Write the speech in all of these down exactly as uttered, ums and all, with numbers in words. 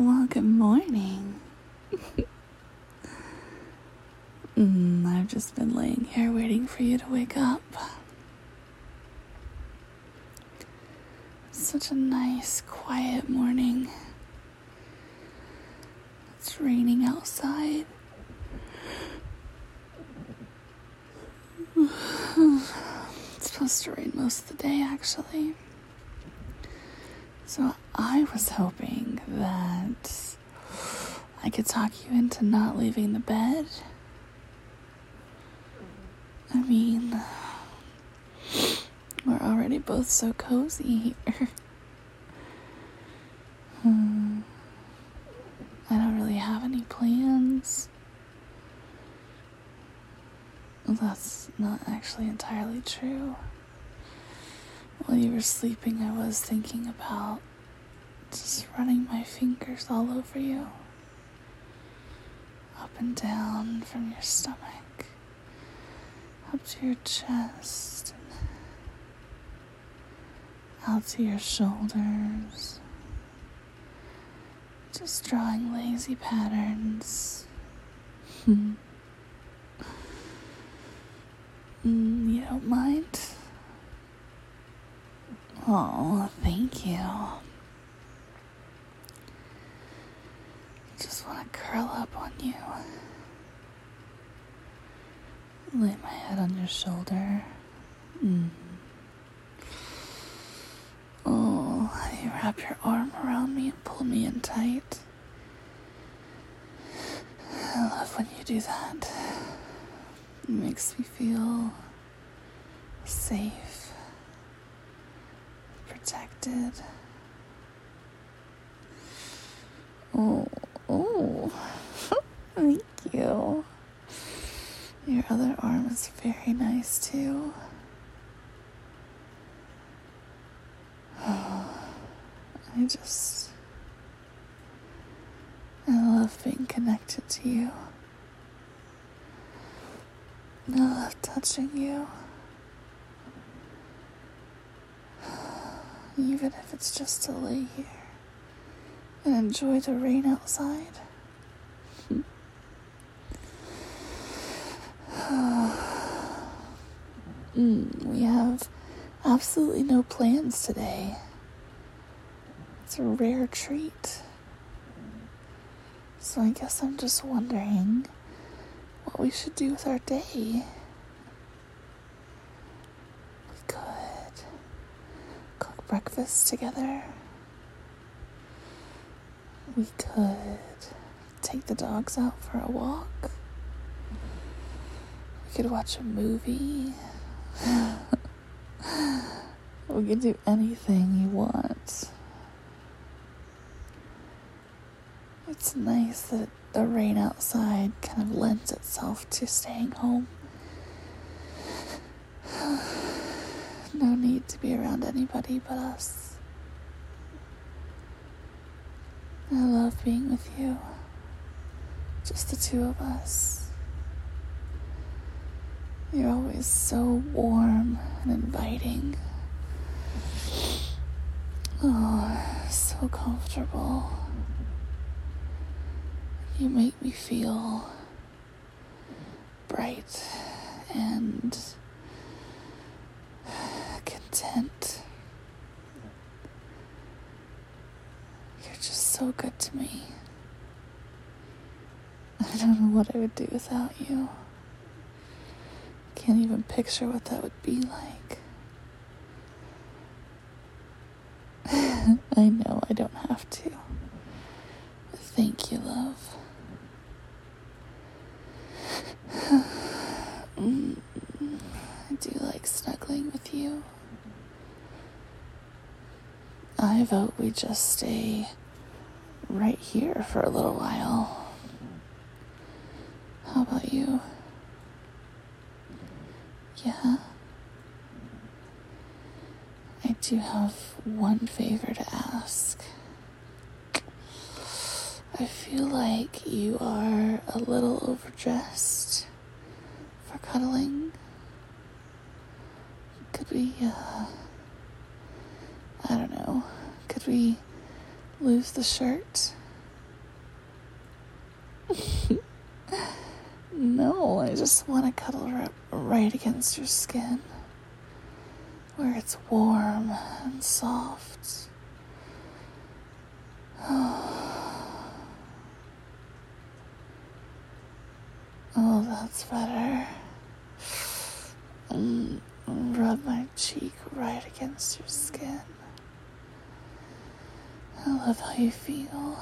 Well, good morning. mm, I've just been laying here waiting for you to wake up. It's such a nice, quiet morning. It's raining outside. It's supposed to rain most of the day, actually. So I was hoping that I could talk you into not leaving the bed. I mean, we're already both so cozy here. hmm. I don't really have any plans. That's not actually entirely true. While you were sleeping, I was thinking about just running my fingers all over you. Up and down from your stomach, up to your chest, and out to your shoulders. Just drawing lazy patterns. Hmm. Mm, you don't mind? Oh, thank you. Just want to curl up on you. Lay my head on your shoulder. Mm. Oh, you wrap your arm around me and pull me in tight. I love when you do that. It makes me feel safe, protected. Oh, oh, thank you. Your other arm is very nice too. Oh, I just, I love being connected to you. I love touching you. Even if it's just to lay here and enjoy the rain outside. mm, we have absolutely no plans today. It's a rare treat. So I guess I'm just wondering what we should do with our day. We could cook breakfast together. We could take the dogs out for a walk. We could watch a movie. We could do anything you want. It's nice that the rain outside kind of lends itself to staying home. No need to be around anybody but us. I love being with you. Just the two of us. You're always so warm and inviting. Oh, so comfortable. You make me feel bright and content. You're just so good to me. I don't know what I would do without you. Can't even picture what that would be like. I know I don't have to. Thank you, love. mm, I do like snuggling with you. I vote we just stay right here for a little while. How about you? Yeah? I do have one favor to ask. I feel like you are a little overdressed for cuddling. Could we, uh, I don't know, could we lose the shirt No, I just want to cuddle r- right against your skin, where it's warm and soft. Oh, that's better. Mm, rub my cheek right against your skin. I love how you feel.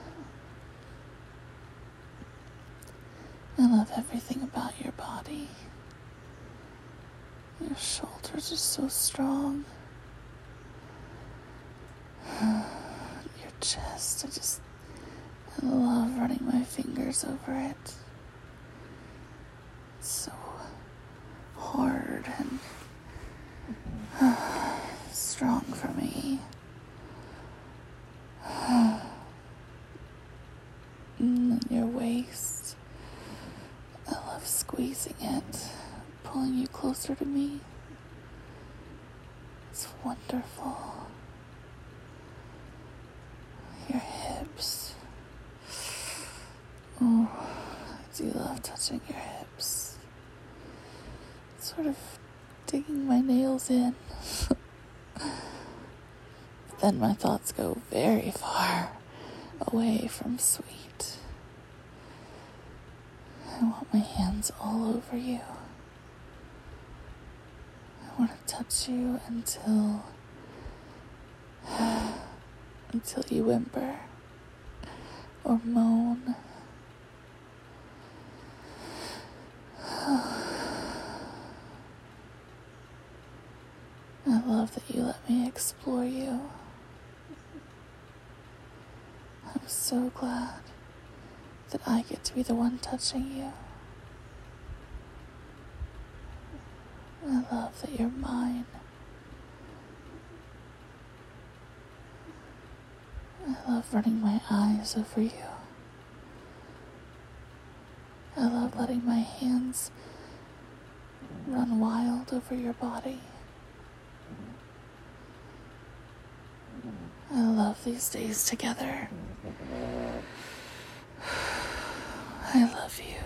I love everything about your body. Your shoulders are so strong. Your chest, I just, I love running my fingers over it. It's so hard and strong for me. And your waist, I love squeezing it, pulling you closer to me. It's wonderful. Your hips. Oh, I do love touching your hips. Sort of digging my nails in. Then my thoughts go very far away from sweet. I want my hands all over you. I want to touch you until until you whimper or moan. I love that you let me explore you. I'm so glad that I get to be the one touching you. I love that you're mine. I love running my eyes over you. I love letting my hands run wild over your body. I love these days together. I love you.